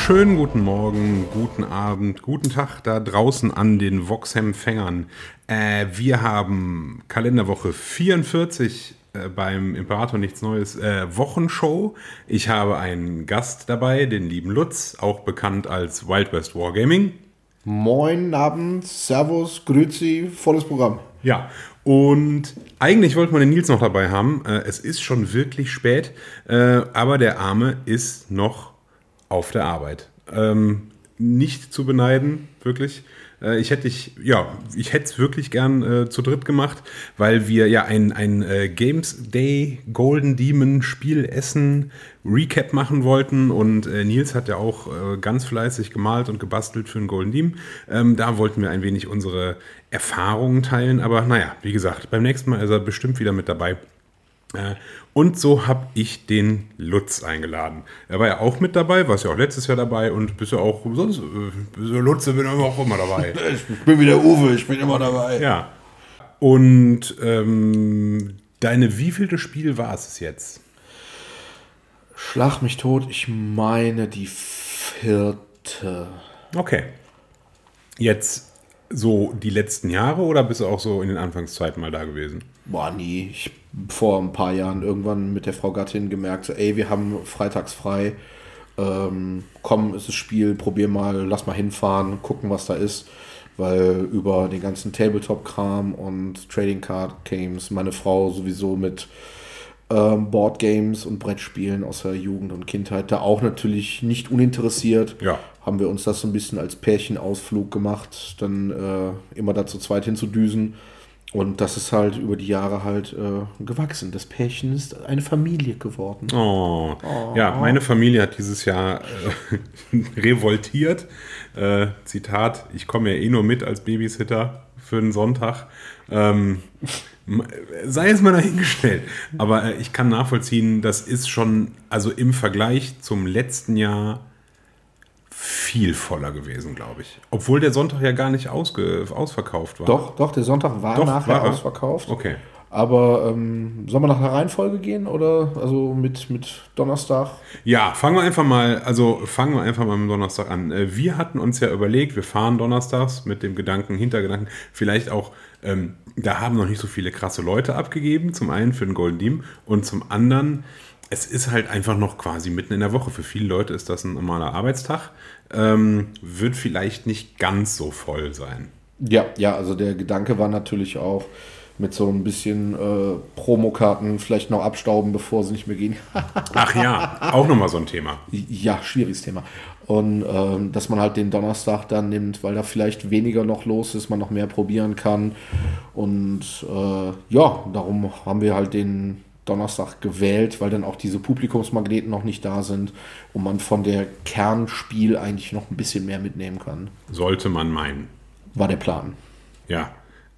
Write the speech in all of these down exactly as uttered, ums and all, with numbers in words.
Schönen guten Morgen, guten Abend, guten Tag da draußen an den Vox-Empfängern. Äh, wir haben Kalenderwoche vierundvierzig äh, beim Imperator Nichts Neues äh, Wochenshow. Ich habe einen Gast dabei, den lieben Lutz, auch bekannt als Wild West Wargaming. Moin, Abend, Servus, Grüezi, volles Programm. Ja, und eigentlich wollte man den Nils noch dabei haben. Äh, es ist schon wirklich spät, äh, aber der Arme ist noch auf der Arbeit. Ähm, nicht zu beneiden, wirklich. Äh, ich hätte ich, ja, ich hätte es wirklich gern äh, zu dritt gemacht, weil wir ja ein, ein äh, Games Day Golden Demon Spiel Essen Recap machen wollten und äh, Nils hat ja auch äh, ganz fleißig gemalt und gebastelt für den Golden Demon. Ähm, da wollten wir ein wenig unsere Erfahrungen teilen, aber naja, wie gesagt, beim nächsten Mal ist er bestimmt wieder mit dabei. Äh, und so habe ich den Lutz eingeladen. Er war ja auch mit dabei, warst ja auch letztes Jahr dabei und bist ja auch sonst, äh, Lutz, bin ich auch immer dabei. Ich bin wieder Uwe, ich bin immer dabei. Ja. Und ähm, deine wievielte Spiel war es jetzt? Schlag mich tot, ich meine die vierte. Okay. Jetzt so die letzten Jahre oder bist du auch so in den Anfangszeiten mal da gewesen? Boah, nie. Ich vor ein paar Jahren irgendwann mit der Frau Gattin gemerkt, so, ey, wir haben freitags frei. Ähm, komm, ist das Spiel, probier mal, lass mal hinfahren, gucken, was da ist. Weil über den ganzen Tabletop-Kram und Trading Card Games meine Frau sowieso mit ähm, Boardgames und Brettspielen aus der Jugend und Kindheit da auch natürlich nicht uninteressiert. Ja. Haben wir uns das so ein bisschen als Pärchenausflug gemacht, dann äh, immer da zu zweit hinzudüsen. Und das ist halt über die Jahre halt äh, gewachsen. Das Pärchen ist eine Familie geworden. Oh. oh. Ja, meine Familie hat dieses Jahr äh, revoltiert. Äh, Zitat, ich komme ja eh nur mit als Babysitter für den Sonntag. Ähm, sei es mal dahingestellt. Aber äh, ich kann nachvollziehen, das ist schon, also im Vergleich zum letzten Jahr viel voller gewesen, glaube ich. Obwohl der Sonntag ja gar nicht ausge, ausverkauft war. Doch, doch, der Sonntag war doch, nachher war ausverkauft. Okay. Aber ähm, sollen wir nach der Reihenfolge gehen oder also mit, mit Donnerstag? Ja, fangen wir einfach mal, also fangen wir einfach mal mit Donnerstag an. Wir hatten uns ja überlegt, wir fahren donnerstags mit dem Gedanken, Hintergedanken, vielleicht auch, ähm, da haben noch nicht so viele krasse Leute abgegeben, zum einen für den Golden Demon und zum anderen, es ist halt einfach noch quasi mitten in der Woche. Für viele Leute ist das ein normaler Arbeitstag. Ähm, wird vielleicht nicht ganz so voll sein. Ja, ja, also der Gedanke war natürlich auch mit so ein bisschen äh, Promokarten vielleicht noch abstauben, bevor sie nicht mehr gehen. Ach ja, auch nochmal so ein Thema. Ja, schwieriges Thema. Und ähm, dass man halt den Donnerstag dann nimmt, weil da vielleicht weniger noch los ist, man noch mehr probieren kann. Und äh, ja, darum haben wir halt den Donnerstag gewählt, weil dann auch diese Publikumsmagneten noch nicht da sind und man von der Kernspiel eigentlich noch ein bisschen mehr mitnehmen kann. Sollte man meinen. War der Plan. Ja.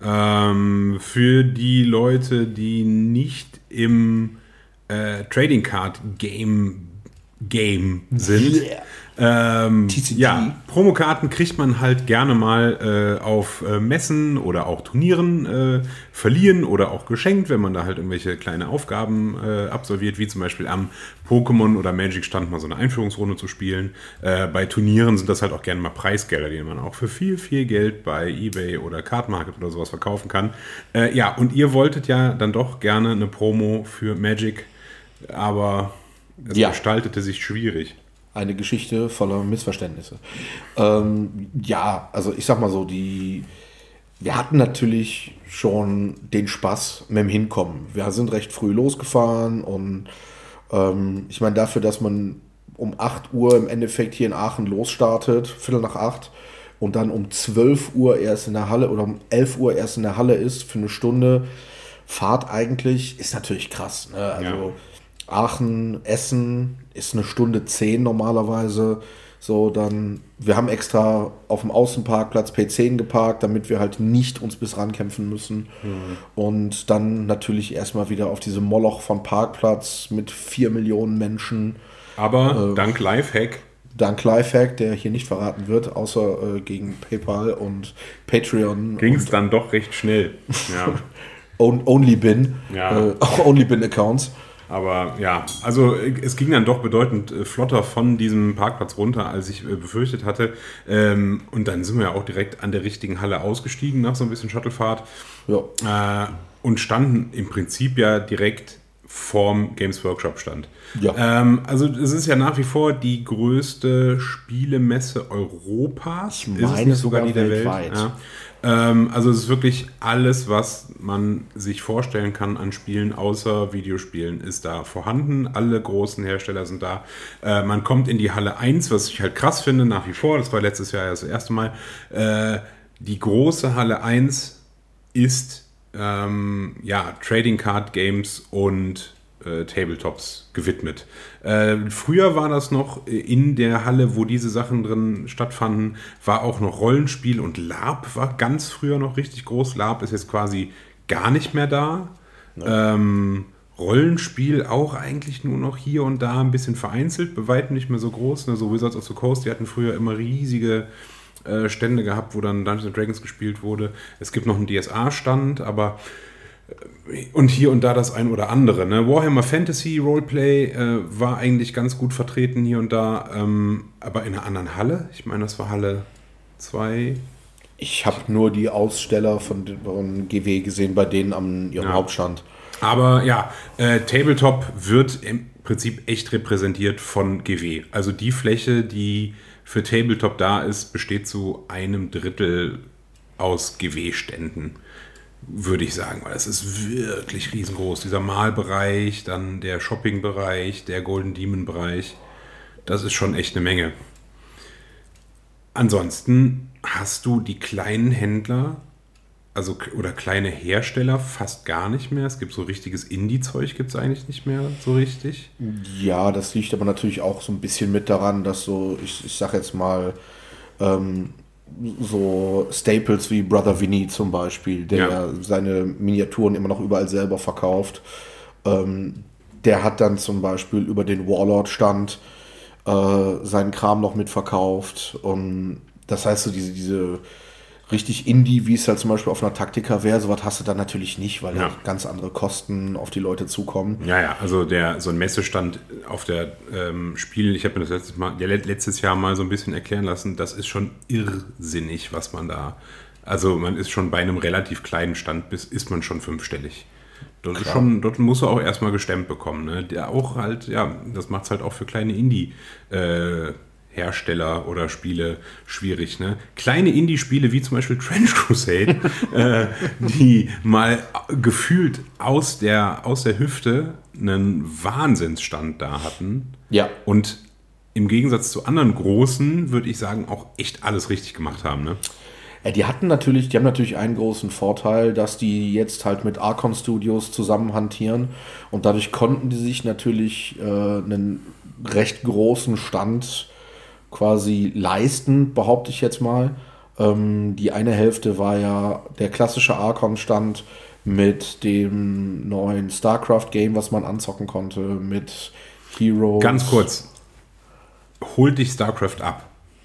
Ähm, für die Leute, die nicht im äh, Trading Card Game Game sind, yeah. Ähm, ja, Promokarten kriegt man halt gerne mal äh, auf äh, Messen oder auch Turnieren äh, verliehen oder auch geschenkt, wenn man da halt irgendwelche kleine Aufgaben äh, absolviert, wie zum Beispiel am Pokémon oder Magic Stand mal so eine Einführungsrunde zu spielen. Äh, bei Turnieren sind das halt auch gerne mal Preisgelder, die man auch für viel, viel Geld bei eBay oder Card Market oder sowas verkaufen kann. Äh, ja, und ihr wolltet ja dann doch gerne eine Promo für Magic, aber es ja. gestaltete sich schwierig. Eine Geschichte voller Missverständnisse. Ähm, ja, also ich sag mal so, die wir hatten natürlich schon den Spaß mit dem Hinkommen. Wir sind recht früh losgefahren und ähm, ich meine dafür, dass man um acht Uhr im Endeffekt hier in Aachen losstartet, Viertel nach acht, und dann um zwölf Uhr erst in der Halle oder um elf Uhr erst in der Halle ist für eine Stunde Fahrt eigentlich, ist natürlich krass. Ne? Also ja. Aachen, Essen ist eine Stunde zehn normalerweise. So, dann, wir haben extra auf dem Außenparkplatz P zehn geparkt, damit wir halt nicht uns bis rankämpfen müssen. Mhm. Und dann natürlich erstmal wieder auf diese Moloch von Parkplatz mit vier Millionen Menschen. Aber äh, dank Lifehack. Dank Lifehack, der hier nicht verraten wird, außer äh, gegen PayPal und Patreon. Ging es dann doch recht schnell. Ja. Only Bin. Ja. Äh, Only Bin Accounts. Aber ja, also es ging dann doch bedeutend äh, flotter von diesem Parkplatz runter, als ich äh, befürchtet hatte. Ähm, und dann sind wir ja auch direkt an der richtigen Halle ausgestiegen nach so ein bisschen Shuttlefahrt. Ja. Äh, und standen im Prinzip ja direkt vorm Games Workshop stand. Ja. Ähm, also es ist ja nach wie vor die größte Spielemesse Europas. Ich meine ist es nicht sogar, sogar die der weltweit. Welt. Ja. Ähm, also es ist wirklich alles, was man sich vorstellen kann an Spielen, außer Videospielen, ist da vorhanden. Alle großen Hersteller sind da. Äh, man kommt in die Halle eins, was ich halt krass finde, nach wie vor. Das war letztes Jahr das erste Mal. Äh, die große Halle eins ist ähm, ja, Trading Card Games und äh, Tabletops gewidmet. Äh, früher war das noch in der Halle, wo diese Sachen drin stattfanden, war auch noch Rollenspiel und LARP war ganz früher noch richtig groß. LARP ist jetzt quasi gar nicht mehr da. Ja. Ähm, Rollenspiel auch eigentlich nur noch hier und da ein bisschen vereinzelt, bei weitem nicht mehr so groß. Ne? So Wizards of the Coast, die hatten früher immer riesige Stände gehabt, wo dann Dungeons and Dragons gespielt wurde. Es gibt noch einen D S A-Stand, aber und hier und da das ein oder andere. Ne? Warhammer Fantasy Roleplay äh, war eigentlich ganz gut vertreten hier und da, ähm, aber in einer anderen Halle. Ich meine, das war Halle zwei. Ich habe nur die Aussteller von, von G W gesehen, bei denen am ihrem ja. Hauptstand. Aber ja, äh, Tabletop wird im Prinzip echt repräsentiert von G W. Also die Fläche, die für Tabletop da ist, besteht zu einem Drittel aus G W-Ständen, würde ich sagen, weil es ist wirklich riesengroß. Dieser Malbereich, dann der Shoppingbereich, der Golden Demon-Bereich, das ist schon echt eine Menge. Ansonsten hast du die kleinen Händler, also oder kleine Hersteller fast gar nicht mehr. Es gibt so richtiges Indie-Zeug, gibt es eigentlich nicht mehr so richtig. Ja, das liegt aber natürlich auch so ein bisschen mit daran, dass so, ich, ich sag jetzt mal, ähm, so Staples wie Brother Vinny zum Beispiel, der ja. seine Miniaturen immer noch überall selber verkauft, ähm, der hat dann zum Beispiel über den Warlord-Stand äh, seinen Kram noch mitverkauft. Und das heißt, so diese, diese richtig Indie, wie es halt zum Beispiel auf einer Taktika wäre, sowas hast du dann natürlich nicht, weil ja. da ganz andere Kosten auf die Leute zukommen. Ja, ja, also der so ein Messestand auf der ähm, Spiel, ich habe mir das letztes, mal, ja, letztes Jahr mal so ein bisschen erklären lassen, das ist schon irrsinnig, was man da, also man ist schon bei einem relativ kleinen Stand, bis ist man schon fünfstellig. Dort, ist schon, dort muss er auch erstmal gestemmt bekommen. Ne? Der auch halt, ja, das macht es halt auch für kleine Indie- äh, Hersteller oder Spiele schwierig. Ne? Kleine Indie-Spiele wie zum Beispiel Trench Crusade, äh, die mal gefühlt aus der, aus der Hüfte einen Wahnsinnsstand da hatten. Ja. Und im Gegensatz zu anderen großen, würde ich sagen, auch echt alles richtig gemacht haben. Ne? Ja, die hatten natürlich, die haben natürlich einen großen Vorteil, dass die jetzt halt mit Archon Studios zusammen hantieren und dadurch konnten die sich natürlich äh, einen recht großen Stand quasi leisten, behaupte ich jetzt mal. Ähm, die eine Hälfte war ja der klassische Archon-Stand mit dem neuen StarCraft-Game, was man anzocken konnte, mit Heroes. Ganz kurz, holt dich StarCraft ab?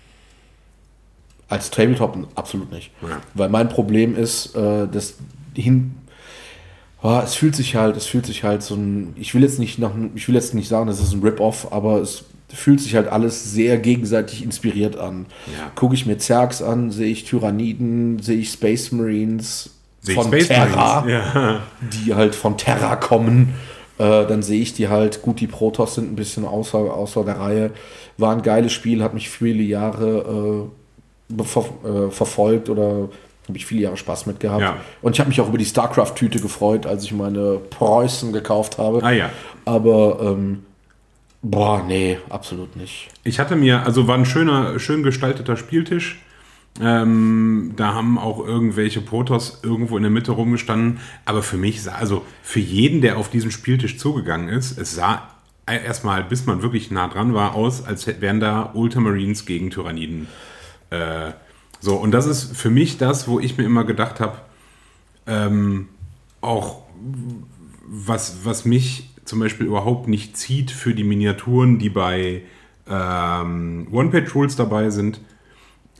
Als Tabletop absolut nicht. Ja. Weil mein Problem ist, äh, das hin... Oh, es fühlt sich halt, es fühlt sich halt so ein... Ich will jetzt nicht, nach, ich will jetzt nicht sagen, das ist ein Rip-Off, aber es fühlt sich halt alles sehr gegenseitig inspiriert an. Ja. Gucke ich mir Zergs an, sehe ich Tyranniden, sehe ich Space Marines seh von Space Terra, Marines. Ja. die halt von Terra kommen. Äh, dann sehe ich die halt, gut, die Protoss sind ein bisschen außer, außer der Reihe. War ein geiles Spiel, hat mich viele Jahre äh, ver, äh, verfolgt oder habe ich viele Jahre Spaß mit gehabt. Ja. Und ich habe mich auch über die StarCraft-Tüte gefreut, als ich meine Preußen gekauft habe. Ah ja. Aber ähm, boah, nee, absolut nicht. Ich hatte mir, also war ein schöner, schön gestalteter Spieltisch. Ähm, da haben auch irgendwelche Protoss irgendwo in der Mitte rumgestanden. Aber für mich sah, also für jeden, der auf diesen Spieltisch zugegangen ist, es sah erstmal, bis man wirklich nah dran war, aus, als wären da Ultramarines gegen Tyranniden. Äh, so, und das ist für mich das, wo ich mir immer gedacht habe, ähm, auch was, was mich zum Beispiel überhaupt nicht zieht für die Miniaturen, die bei ähm, One-Page-Rules dabei sind.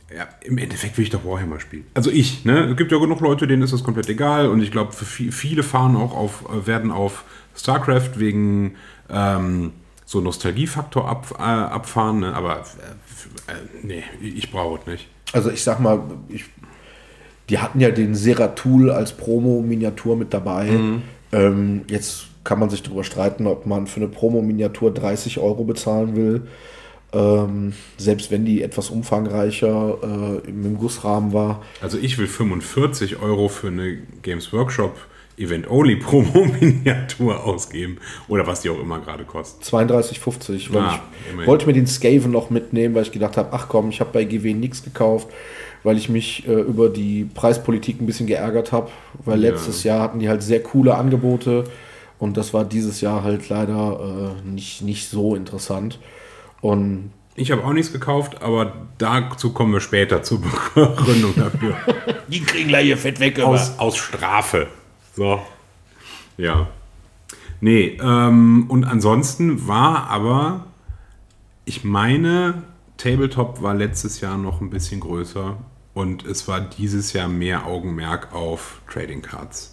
Ja, im Endeffekt will ich doch Warhammer spielen. Also ich, ne? Es gibt ja genug Leute, denen ist das komplett egal und ich glaube, für viel, viele fahren auch auf, werden auf StarCraft wegen ähm, so Nostalgiefaktor ab, äh, abfahren, ne? Aber äh, äh, nee, ich brauche es nicht. Also ich sag mal, ich, die hatten ja den Seratul als Promo-Miniatur mit dabei. Mhm. Ähm, jetzt kann man sich darüber streiten, ob man für eine Promo-Miniatur dreißig Euro bezahlen will. Ähm, selbst wenn die etwas umfangreicher äh, im Gussrahmen war. Also ich will fünfundvierzig Euro für eine Games Workshop Event-Only-Promo-Miniatur ausgeben. Oder was die auch immer gerade kostet. zweiunddreißig fünfzig. Weil ah, ich immerhin. wollte mir den Skaven noch mitnehmen, weil ich gedacht habe, ach komm, ich habe bei G W nichts gekauft, weil ich mich äh, über die Preispolitik ein bisschen geärgert habe. Weil ja. letztes Jahr hatten die halt sehr coole Angebote und das war dieses Jahr halt leider äh, nicht, nicht so interessant. Und ich habe auch nichts gekauft, aber dazu kommen wir später zur Begründung dafür. Die kriegen gleich ihr Fett weg. Aus, aus Strafe. So. Ja. Nee, ähm, und ansonsten war aber, ich meine, Tabletop war letztes Jahr noch ein bisschen größer und es war dieses Jahr mehr Augenmerk auf Trading Cards.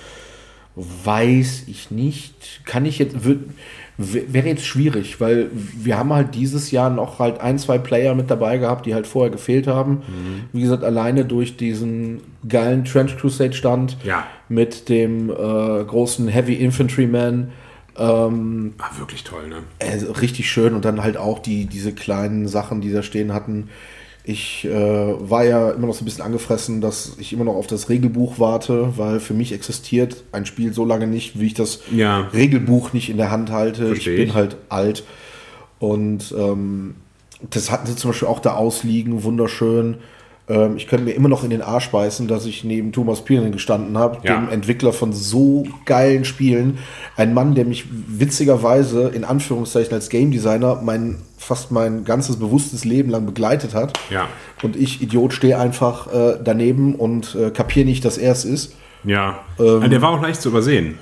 Weiß ich nicht. Kann ich jetzt... Würd, Wäre jetzt schwierig, weil wir haben halt dieses Jahr noch halt ein, zwei Player mit dabei gehabt, die halt vorher gefehlt haben. Mhm. Wie gesagt, alleine durch diesen geilen Trench Crusade Stand ja. mit dem äh, großen Heavy Infantryman. Ähm, ah, wirklich toll, ne? Also richtig schön und dann halt auch die, diese kleinen Sachen, die da stehen hatten. Ich äh, war ja immer noch so ein bisschen angefressen, dass ich immer noch auf das Regelbuch warte, weil für mich existiert ein Spiel so lange nicht, wie ich das ja. Regelbuch nicht in der Hand halte. Versteh ich bin ich. halt alt. Und ähm, das hatten sie zum Beispiel auch da ausliegen, wunderschön. Ähm, ich könnte mir immer noch in den Arsch beißen, dass ich neben Thomas Pirinen gestanden habe, ja. dem Entwickler von so geilen Spielen. Ein Mann, der mich witzigerweise in Anführungszeichen als Game Designer mein, fast mein ganzes bewusstes Leben lang begleitet hat. Ja. Und ich, Idiot, stehe einfach äh, daneben und äh, kapiere nicht, dass er es ist. Ja, ähm, der war auch leicht zu übersehen.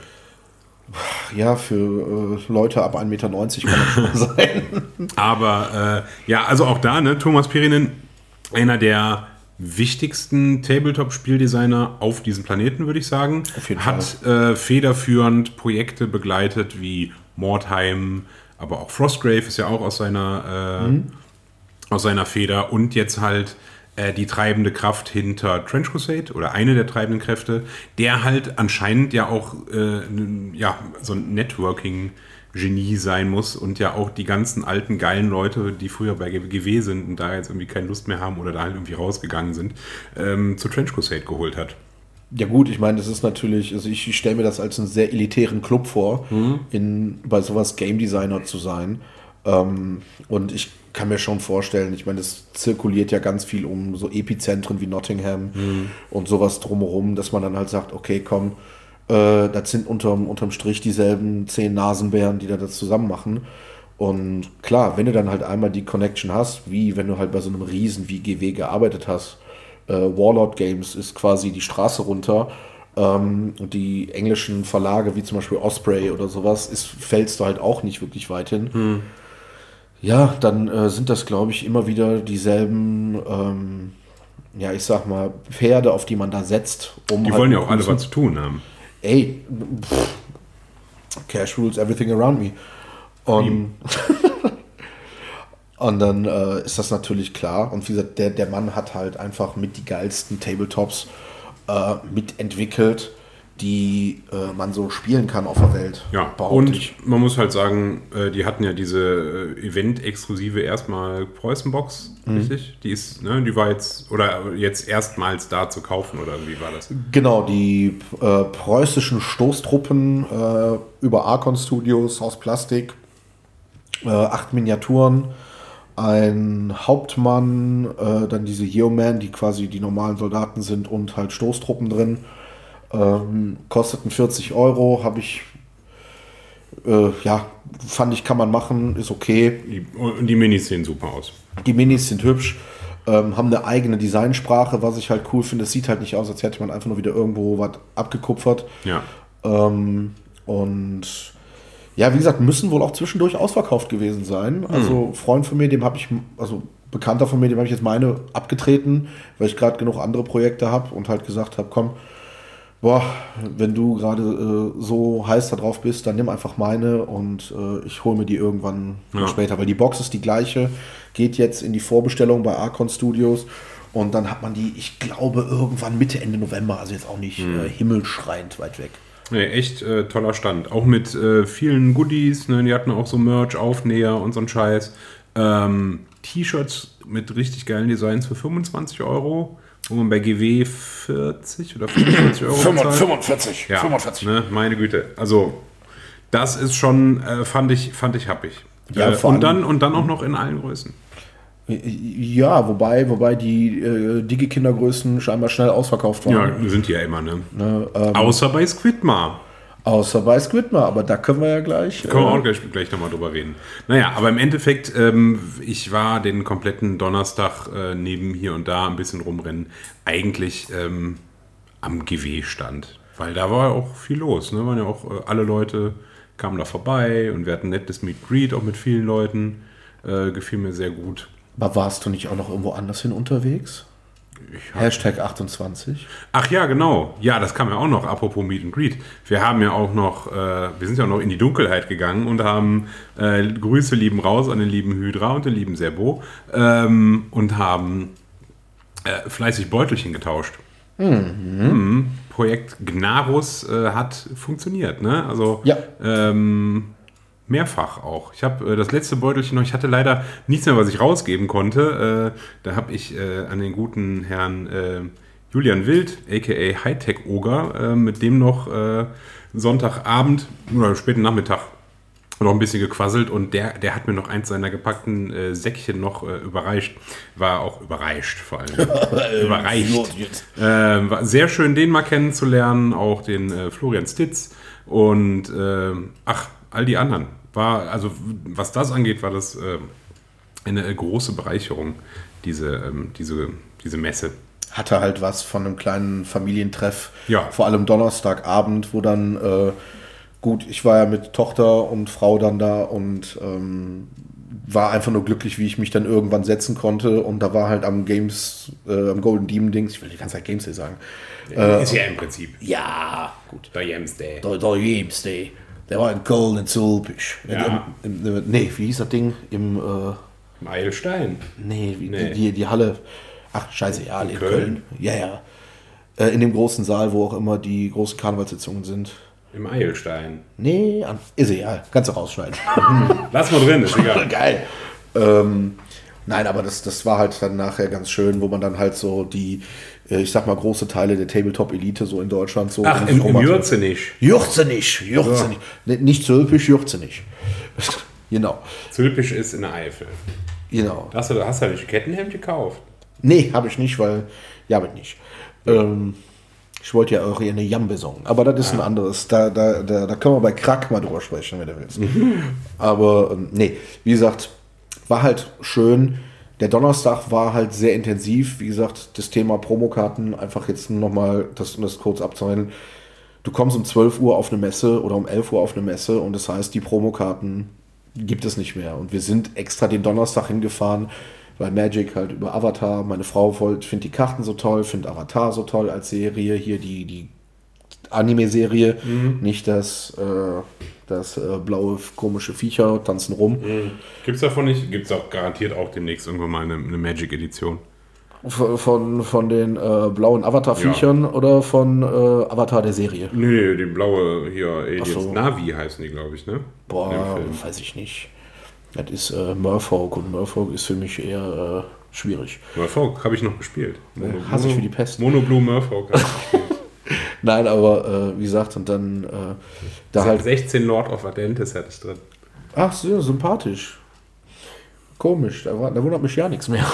Ja, für äh, Leute ab ein Meter neunzig kann das schon sein. Aber äh, ja, also auch da, ne, Thomas Pirinen, einer der wichtigsten Tabletop-Spieldesigner auf diesem Planeten, würde ich sagen. Auf jeden hat äh, federführend Projekte begleitet wie Mordheim, aber auch Frostgrave ist ja auch aus seiner, äh, mhm. aus seiner Feder und jetzt halt äh, die treibende Kraft hinter Trench Crusade oder eine der treibenden Kräfte, der halt anscheinend ja auch äh, ja, so ein Networking Genie sein muss und ja auch die ganzen alten geilen Leute, die früher bei G W sind und da jetzt irgendwie keine Lust mehr haben oder da halt irgendwie rausgegangen sind, ähm, zu Trench Crusade geholt hat. Ja gut, ich meine, das ist natürlich, also ich, ich stelle mir das als einen sehr elitären Club vor, mhm. in, bei sowas Game Designer zu sein. Ähm, und ich kann mir schon vorstellen, ich meine, es zirkuliert ja ganz viel um so Epizentren wie Nottingham mhm. und sowas drumherum, dass man dann halt sagt, okay, komm, Äh, das sind unterm, unterm Strich dieselben zehn Nasenbären, die da das zusammen machen. Und klar, wenn du dann halt einmal die Connection hast, wie wenn du halt bei so einem Riesen wie G W gearbeitet hast, äh, Warlord Games ist quasi die Straße runter ähm, und die englischen Verlage wie zum Beispiel Osprey oder sowas, ist, fällst du halt auch nicht wirklich weit hin. Hm. Ja, dann äh, sind das, glaube ich, immer wieder dieselben ähm, ja, ich sag mal, Pferde, auf die man da setzt. Um die halt wollen ja auch alle was zu tun haben. Ey, pff, Cash rules everything around me. Und, und dann äh, ist das natürlich klar. Und wie gesagt, der, der Mann hat halt einfach mit die geilsten Tabletops äh, mitentwickelt, die äh, man so spielen kann auf der Welt. Ja, und ich. man muss halt sagen, äh, die hatten ja diese äh, Event-exklusive erstmal Preußen-Box, mhm. richtig? Die ist, ne, die war jetzt, oder jetzt erstmals da zu kaufen, oder wie war das? Genau, die äh, preußischen Stoßtruppen äh, über Archon Studios aus Plastik, äh, acht Miniaturen, ein Hauptmann, äh, dann diese Yeoman, die quasi die normalen Soldaten sind und halt Stoßtruppen drin. Ähm, kosteten vierzig Euro, habe ich, äh, ja, fand ich, kann man machen, ist okay. Die, und die Minis sehen super aus. Die Minis sind hübsch, ähm, haben eine eigene Designsprache, was ich halt cool finde. Es sieht halt nicht aus, als hätte man einfach nur wieder irgendwo was abgekupfert. Ja. Ähm, und ja, wie gesagt, müssen wohl auch zwischendurch ausverkauft gewesen sein. Also, mhm. Freund von mir, dem habe ich, also Bekannter von mir, dem habe ich jetzt meine abgetreten, weil ich gerade genug andere Projekte habe und halt gesagt habe, komm, boah, wenn du gerade äh, so heiß da drauf bist, dann nimm einfach meine und äh, ich hole mir die irgendwann Ja. später, weil die Box ist die gleiche, geht jetzt in die Vorbestellung bei Archon Studios und dann hat man die, ich glaube, irgendwann Mitte, Ende November, also jetzt auch nicht äh, himmelschreiend weit weg. Nee, echt äh, toller Stand. Auch mit äh, vielen Goodies, ne? Die hatten auch so Merch, Aufnäher und so ein Scheiß. Ähm, T-Shirts mit richtig geilen Designs für fünfundzwanzig Euro, wo man bei G W vierzig oder fünfundvierzig Euro bezahlt. fünfundvierzig, Ja, fünfundvierzig. ne, meine Güte. Also, das ist schon, äh, fand ich, fand ich happig. Ja, äh, vor und, allem- dann, und dann auch noch in allen Größen. Ja, wobei, wobei die äh, Digi-Kindergrößen scheinbar schnell ausverkauft waren. Ja, sind die ja immer, ne? Ne, ähm, Außer bei Squidmar. außer bei Squidmar, aber da können wir ja gleich. Können wir äh, auch gleich, gleich nochmal drüber reden. Naja, aber im Endeffekt, ähm, ich war den kompletten Donnerstag äh, neben hier und da ein bisschen rumrennen, eigentlich ähm, am G W-Stand. Weil da war ja auch viel los. Ne? Waren ja auch äh, alle Leute kamen da vorbei und wir hatten ein nettes Meet Greet auch mit vielen Leuten. Äh, gefiel mir sehr gut. Aber warst du nicht auch noch irgendwo anders hin unterwegs? Ich hab, Hashtag achtundzwanzig. Ach ja, genau. Ja, das kam ja auch noch, apropos Meet and Greet. Wir haben ja auch noch, äh, wir sind ja auch noch in die Dunkelheit gegangen und haben äh, Grüße lieben raus an den lieben Hydra und den lieben Sebo ähm, und haben äh, fleißig Beutelchen getauscht. Mhm. Projekt Gnarus äh, hat funktioniert, ne? Also Ja. ähm, mehrfach auch. Ich habe äh, das letzte Beutelchen noch, ich hatte leider nichts mehr, was ich rausgeben konnte. Äh, da habe ich äh, an den guten Herrn äh, Julian Wild, aka Hightech Oger, äh, mit dem noch äh, Sonntagabend oder späten Nachmittag noch ein bisschen gequasselt und der, der hat mir noch eins seiner gepackten äh, Säckchen noch äh, überreicht. War auch überreicht vor allem. überreicht. Äh, war sehr schön, den mal kennenzulernen, auch den äh, Florian Stitz und äh, ach, all die anderen. War, also was das angeht, war das äh, eine große Bereicherung, diese, ähm, diese, diese Messe. Hatte halt was von einem kleinen Familientreff. Ja. Vor allem Donnerstagabend, wo dann, äh, gut, ich war ja mit Tochter und Frau dann da und ähm, war einfach nur glücklich, wie ich mich dann irgendwann setzen konnte. Und da war halt am Games, äh, am Golden Demon Dings, ich will die ganze Zeit Games Day sagen. Äh, ist ja im Prinzip. Ja, gut. Der James Day. Der, der Games Day. Der war in Köln in Zulpich. Ja. Im, im, nee, wie hieß das Ding? Im, äh, Im Eilstein. nee, wie, Nee. Die, die Halle. Ach, scheiße, ja, in, In Köln. Köln? Ja, ja. Äh, in dem großen Saal, wo auch immer die großen Karnevalssitzungen sind. Im Eilstein. Nee, an, ist egal. Kannst du rausschneiden. Lass mal drin, ist egal. Geil. Ähm, nein, aber das, das war halt dann nachher ganz schön, wo man dann halt so die, äh, ich sag mal, große Teile der Tabletop-Elite so in Deutschland so. Ach, um im, sich rum im hatte. Jürzenich. Jürzenich, Jürzenich. Nee, nicht Zülpich, Jürzenich. Genau, Zülpich ist in der Eifel. genau. Hast du, hast du ein Kettenhemd gekauft? Nee, habe ich nicht, weil, ja, aber nicht. Ähm, ich wollte ja auch eher eine Jambe-Song, aber das ist ein anderes. Da, da, da, da können wir bei Krack mal drüber sprechen, wenn du willst. Aber ähm, nee, wie gesagt, war halt schön. Der Donnerstag war halt sehr intensiv. Wie gesagt, das Thema Promokarten, einfach jetzt nochmal, das, um das kurz abzuhandeln. Du kommst um zwölf Uhr auf eine Messe oder um elf Uhr auf eine Messe und das heißt, die Promokarten gibt es nicht mehr. Und wir sind extra den Donnerstag hingefahren, weil Magic halt über Avatar, meine Frau wollte, findet die Karten so toll, findet Avatar so toll als Serie, hier die, die Anime-Serie, nicht das, äh, das äh, blaue komische Viecher tanzen rum. Gibt's davon nicht? Gibt's auch garantiert auch demnächst irgendwann mal eine, eine Magic-Edition. Von, von, von den äh, blauen Avatar-Viechern oder von äh, Avatar der Serie? Nee, nee, die blaue hier, Aliens. Ach so. Navi heißen die, glaube ich, ne? Boah, In dem Film. weiß ich nicht. Das ist äh, Merfolk und Merfolk ist für mich eher äh, schwierig. Merfolk habe ich noch gespielt. Mono, hasse ich wie die Pest. Mono Blue Merfolk habe ich gespielt. Nein, aber äh, wie gesagt, und dann äh, da halt. sechzehn Lord of Adentes hatte ich drin. Ach, sehr sympathisch. Komisch, da, war, da wundert mich ja nichts mehr.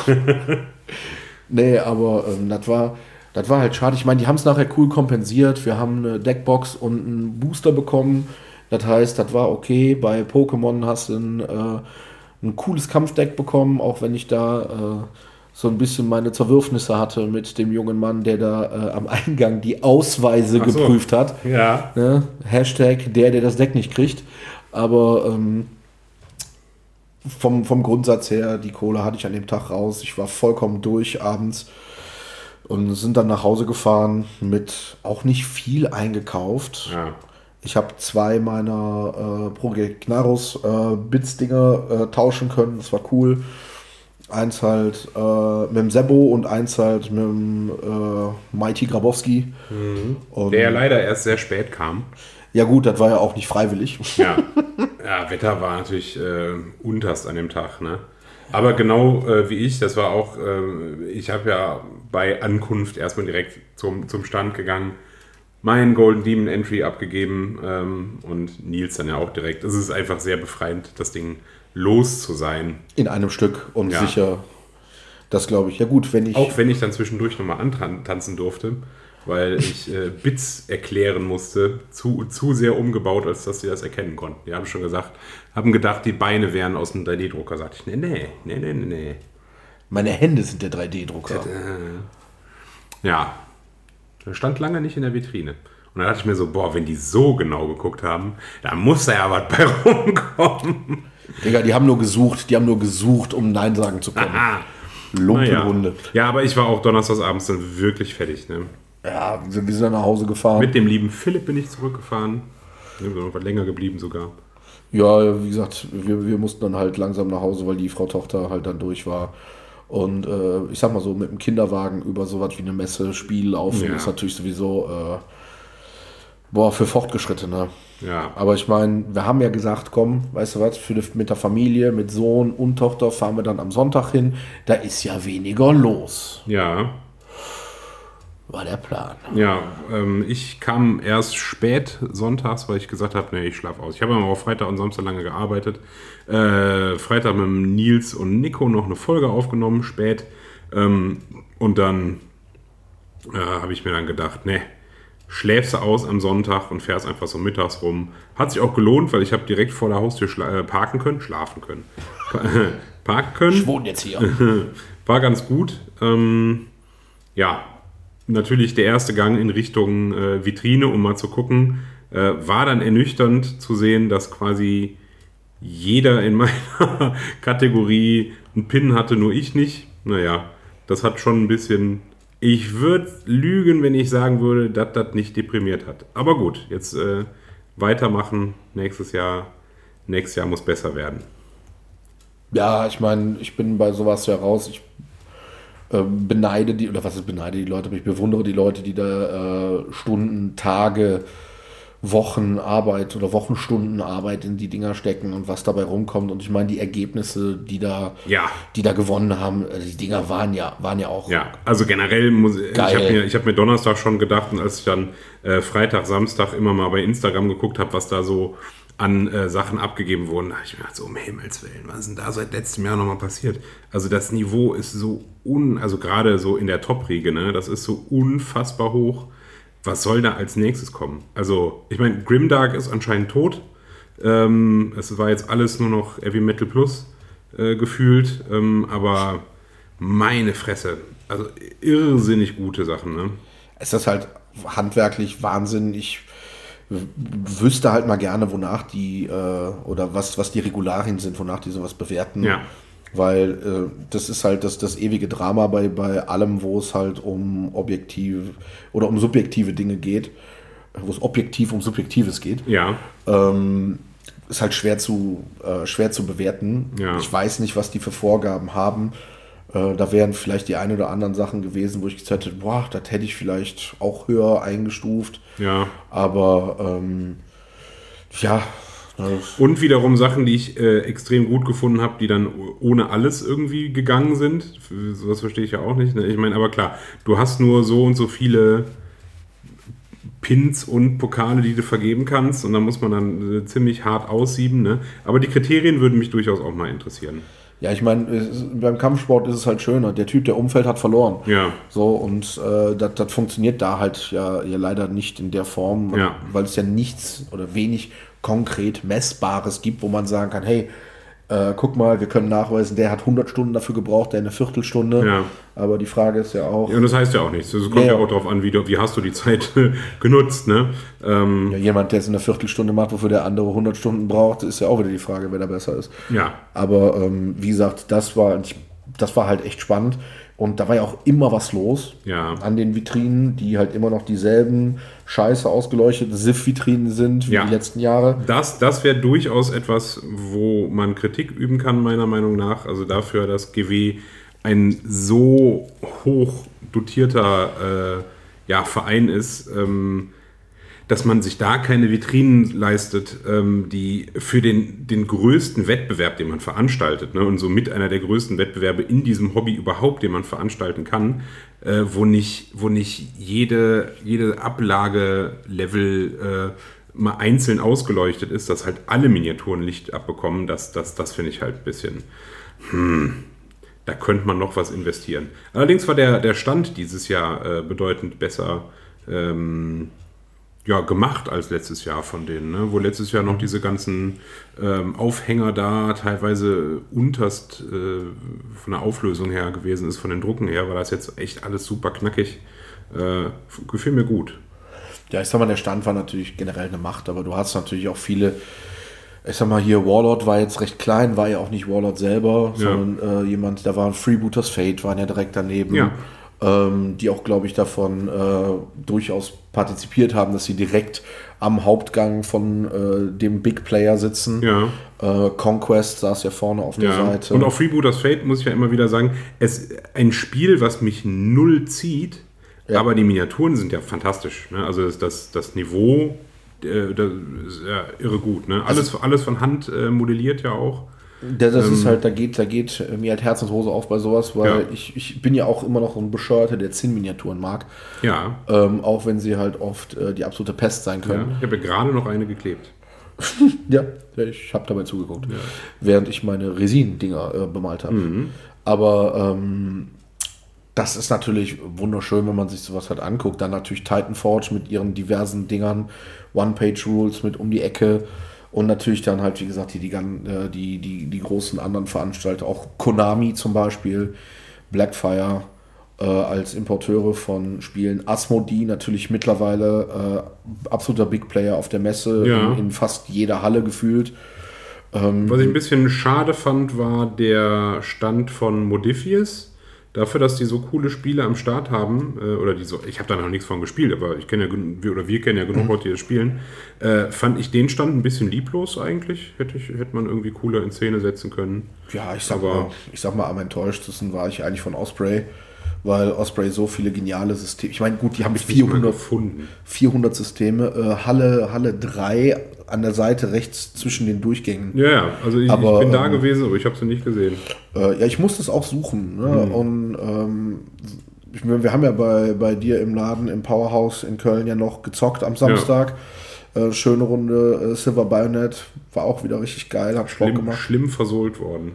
Nee, aber ähm, das war, das war halt schade. Ich meine, die haben es nachher cool kompensiert. Wir haben eine Deckbox und einen Booster bekommen. Das heißt, das war okay. Bei Pokémon hast du ein, äh, ein cooles Kampfdeck bekommen, auch wenn ich da äh, so ein bisschen meine Zerwürfnisse hatte mit dem jungen Mann, der da äh, am Eingang die Ausweise Ach so. geprüft hat. Ja. Ne? Hashtag der, der das Deck nicht kriegt. Aber ähm, vom, vom Grundsatz her, die Kohle hatte ich an dem Tag raus. Ich war vollkommen durch abends und sind dann nach Hause gefahren mit auch nicht viel eingekauft. Ja. Ich habe zwei meiner äh, Projekt Knarus äh, Bits-Dinger äh, tauschen können. Das war cool. Eins halt äh, mit dem Sebo und eins halt mit dem äh, Mighty Grabowski. Mhm. Und, Der ja leider erst sehr spät kam. Ja gut, das war ja auch nicht freiwillig. Ja, ja Wetter war natürlich äh, unterst an dem Tag. Ne? Aber genau äh, wie ich, das war auch, äh, ich habe ja bei Ankunft erstmal direkt zum, zum Stand gegangen, meinen Golden Demon Entry abgegeben ähm, und Nils dann ja auch direkt. Es ist einfach sehr befreiend, das Ding los zu sein. In einem Stück und Ja. sicher, das glaube ich. Ja gut, wenn ich... Auch wenn ich dann zwischendurch nochmal antanzen durfte, weil ich äh, Bits erklären musste, zu, zu sehr umgebaut, als dass sie das erkennen konnten. Die haben schon gesagt, haben gedacht, die Beine wären aus dem drei D-Drucker. Sagte ich, nee, nee, nee, nee, nee. Meine Hände sind der drei D-Drucker. Ja, der stand lange nicht in der Vitrine. Und dann dachte ich mir so, boah, wenn die so genau geguckt haben, da muss da ja was bei rumkommen. Digga, die haben nur gesucht, die haben nur gesucht, um Nein sagen zu können. Ah, Lumpenrunde. ja. ja, aber ich war auch donnerstagsabends dann wirklich fertig. Ne? Ja, wir wir sind dann nach Hause gefahren. Mit dem lieben Philipp bin ich zurückgefahren. Wir sind noch was länger geblieben sogar. Ja, wie gesagt, wir, wir mussten dann halt langsam nach Hause, weil die Frau Tochter halt dann durch war. Und äh, ich sag mal so, mit dem Kinderwagen über sowas wie eine Messe, Spiel laufen, Ja. ist natürlich sowieso, äh, boah, für Fortgeschrittene. Ja, Aber ich meine, wir haben ja gesagt, komm, weißt du was, für die, mit der Familie, mit Sohn und Tochter fahren wir dann am Sonntag hin. Da ist ja weniger los, ja, war der Plan. ja. Ähm, ich kam erst spät sonntags, weil ich gesagt habe, nee, ich schlafe aus. Ich habe aber auch Freitag und Samstag lange gearbeitet. Äh, Freitag mit dem Nils und Nico noch eine Folge aufgenommen, spät. Ähm, und dann äh, habe ich mir dann gedacht, nee, schläfst du aus am Sonntag und fährst einfach so mittags rum. Hat sich auch gelohnt, weil ich habe direkt vor der Haustür schla- äh, parken können, schlafen können. Pa- parken können. Ich wohne jetzt hier. War ganz gut. Ähm, ja, natürlich der erste Gang in Richtung äh, Vitrine, um mal zu gucken. Äh, war dann ernüchternd zu sehen, dass quasi jeder in meiner Kategorie einen Pin hatte, nur ich nicht. Naja, das hat schon ein bisschen... Ich würde lügen, wenn ich sagen würde, dass das nicht deprimiert hat. Aber gut, jetzt äh, weitermachen. Nächstes Jahr, nächstes Jahr muss besser werden. Ja, ich meine, ich bin bei sowas ja raus. Ich äh, beneide die, oder was ist beneide die Leute, aber ich bewundere die Leute, die da äh, Stunden, Tage, Wochen Arbeit oder Wochenstunden Arbeit in die Dinger stecken und was dabei rumkommt. Und ich meine, die Ergebnisse, die da, Ja. die da gewonnen haben, äh, die Dinger waren ja, waren ja auch. Ja, also generell muss ich, ich Geil. habe mir, ich hab mir Donnerstag schon gedacht, und als ich dann äh, Freitag, Samstag immer mal bei Instagram geguckt habe, was da so an äh, Sachen abgegeben wurden, da habe ich mir gedacht, so um Himmels Willen, was ist denn da seit letztem Jahr nochmal passiert? Also das Niveau ist so un, also gerade so in der Top-Riege, ne, das ist so unfassbar hoch. Was soll da als nächstes kommen? Also, ich meine, Grimdark ist anscheinend tot. Ähm, es war jetzt alles nur noch Heavy Metal Plus äh, gefühlt, ähm, aber meine Fresse, also irrsinnig gute Sachen, ne? Es ist halt handwerklich Wahnsinn. Ich w- wüsste halt mal gerne, wonach die, äh, oder was, was die Regularien sind, wonach die sowas bewerten. Ja. Weil äh, das ist halt das, das ewige Drama bei, bei allem, wo es halt um objektiv oder um subjektive Dinge geht, wo es objektiv um Subjektives geht. Ja, Ähm, ist halt schwer zu, äh, schwer zu bewerten. Ja. Ich weiß nicht, was die für Vorgaben haben. Äh, da wären vielleicht die ein oder anderen Sachen gewesen, wo ich gesagt hätte, boah, das hätte ich vielleicht auch höher eingestuft. ja. Aber ähm, ja, das- Und wiederum Sachen, die ich äh, extrem gut gefunden habe, die dann ohne alles irgendwie gegangen sind. Sowas verstehe ich ja auch nicht. Ne? Ich meine, aber klar, du hast nur so und so viele Pins und Pokale, die du vergeben kannst. Und da muss man dann äh, ziemlich hart aussieben. Ne? Aber die Kriterien würden mich durchaus auch mal interessieren. ja, ich meine, es ist- beim Kampfsport ist es halt schöner. Der Typ, der umfällt, hat verloren. Ja, So, und äh, das das funktioniert da halt ja, ja leider nicht in der Form, Ja. weil es ja nichts oder wenig konkret Messbares gibt, wo man sagen kann, hey, äh, guck mal, wir können nachweisen, der hat hundert Stunden dafür gebraucht, der eine Viertelstunde. Ja. Aber die Frage ist ja auch... Ja, und das heißt ja auch nichts. Es kommt ja, ja auch darauf an, wie, du, wie hast du die Zeit genutzt. Ne? Ähm, ja, jemand, der es in einer Viertelstunde macht, wofür der andere hundert Stunden braucht, ist ja auch wieder die Frage, wer da besser ist. Ja. Aber ähm, wie gesagt, das war, das war halt echt spannend. Und da war ja auch immer was los ja. an den Vitrinen, die halt immer noch dieselben scheiße ausgeleuchteten S I F-Vitrinen sind wie ja. die letzten Jahre. Das, das wäre durchaus etwas, wo man Kritik üben kann, meiner Meinung nach. Also dafür, dass G W ein so hoch dotierter äh, ja, Verein ist, ähm, dass man sich da keine Vitrinen leistet, ähm, die für den, den größten Wettbewerb, den man veranstaltet, ne, und somit einer der größten Wettbewerbe in diesem Hobby überhaupt, den man veranstalten kann, äh, wo nicht, wo nicht jede, jede Ablage-Level äh, mal einzeln ausgeleuchtet ist, dass halt alle Miniaturen Licht abbekommen, das, das, das finde ich halt ein bisschen, hm, da könnte man noch was investieren. Allerdings war der, der Stand dieses Jahr äh, bedeutend besser ähm, ja, gemacht als letztes Jahr von denen, ne? Wo letztes Jahr noch diese ganzen ähm, Aufhänger da teilweise unterst äh, von der Auflösung her gewesen ist, von den Drucken her, war das jetzt echt alles super knackig. Äh, gefiel mir gut. Ja, ich sag mal, der Stand war natürlich generell eine Macht, aber du hast natürlich auch viele, ich sag mal hier, Warlord war jetzt recht klein, war ja auch nicht Warlord selber, ja. sondern äh, jemand, da war ein Freebooters Fate, waren ja direkt daneben. Ja. Ähm, die auch, glaube ich, davon äh, durchaus partizipiert haben, dass sie direkt am Hauptgang von äh, dem Big Player sitzen. Ja. Äh, Conquest saß ja vorne auf der ja. Seite. Und auf Freebooters Fate muss ich ja immer wieder sagen, es ein Spiel, was mich null zieht, ja. aber die Miniaturen sind ja fantastisch. Ne? Also das, das, das Niveau, äh, das ist ja irre gut. Ne? Alles, also, alles von Hand äh, modelliert ja auch. Das ähm, ist halt, da geht, da geht mir halt Herz und Hose auf bei sowas, weil ja. ich, ich bin ja auch immer noch ein Bescheuerter, der Zinn-Miniaturen mag. Ja. Ähm, auch wenn sie halt oft äh, die absolute Pest sein können. Ja. Ich habe ja gerade noch eine geklebt. ja, ich habe dabei zugeguckt, ja. während ich meine Resin-Dinger äh, bemalt habe. Mhm. Aber ähm, das ist natürlich wunderschön, wenn man sich sowas halt anguckt. Dann natürlich Titanforge mit ihren diversen Dingern, One-Page-Rules mit um die Ecke. Und natürlich dann halt, wie gesagt, die, die, die, die, die großen anderen Veranstalter, auch Konami zum Beispiel, Blackfire äh, als Importeure von Spielen, Asmodee natürlich mittlerweile äh, absoluter Big Player auf der Messe, ja. in, in fast jeder Halle gefühlt. Ähm, Was ich ein bisschen schade fand, war der Stand von Modifius. Dafür, dass die so coole Spiele am Start haben, äh, oder die so, ich habe da noch nichts von gespielt, aber ich kenne ja, wir, oder wir kennen ja genug Leute, die das spielen, äh, fand ich den Stand ein bisschen lieblos eigentlich. Hätte, ich, hätte man irgendwie cooler in Szene setzen können. Ja, ich sag, mal, ich sag mal, am enttäuschtesten war ich eigentlich von Osprey, weil Osprey so viele geniale Systeme, ich meine, gut, die haben vierhundert, vierhundert Systeme, äh, Halle, Halle drei an der Seite rechts zwischen den Durchgängen. Ja, ja, also ich, aber, ich bin da ähm, gewesen, aber ich habe sie nicht gesehen. Äh, ja, ich musste es auch suchen. Ne? Mhm. Und ähm, ich, wir haben ja bei, bei dir im Laden im Powerhouse in Köln ja noch gezockt am Samstag. Ja. Äh, schöne Runde, äh, Silver Bayonet, war auch wieder richtig geil, hat Spaß gemacht. Schlimm versohlt worden.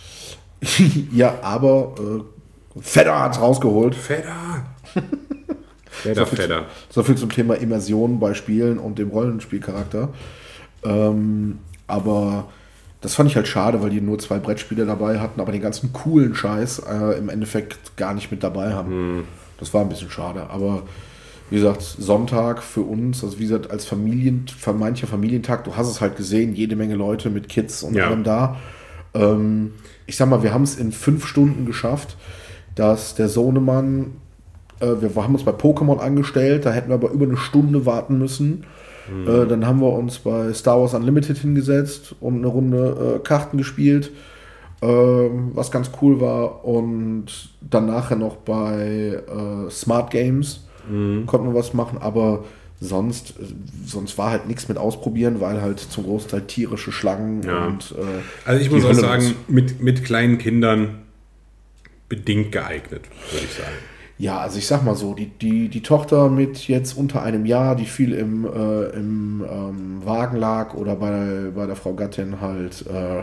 ja, aber äh, Fedder hat's rausgeholt. Fedder! Fedder, so Fedder. So viel zum Thema Immersion bei Spielen und dem Rollenspielcharakter. Ähm, aber das fand ich halt schade, weil die nur zwei Brettspiele dabei hatten, aber den ganzen coolen Scheiß äh, im Endeffekt gar nicht mit dabei haben. Hm. Das war ein bisschen schade. Aber wie gesagt, Sonntag für uns, also wie gesagt, als Familien, mancher Familientag, du hast es halt gesehen, jede Menge Leute mit Kids und ja. allem da. Ähm, ich sag mal, wir haben es in fünf Stunden geschafft, dass der Sohnemann, äh, wir haben uns bei Pokémon angestellt, da hätten wir aber über eine Stunde warten müssen. Mhm. Äh, dann haben wir uns bei Star Wars Unlimited hingesetzt und eine Runde äh, Karten gespielt, äh, was ganz cool war. Und dann nachher noch bei äh, Smart Games mhm. konnten wir was machen, aber sonst, sonst war halt nichts mit ausprobieren, weil halt zum Großteil tierische Schlangen ja. und äh, also ich muss auch sagen, mit, mit kleinen Kindern bedingt geeignet, würde ich sagen. Ja, also ich sag mal so, die, die, die Tochter mit jetzt unter einem Jahr, die viel im, äh, im ähm, Wagen lag oder bei, bei der Frau Gattin halt äh,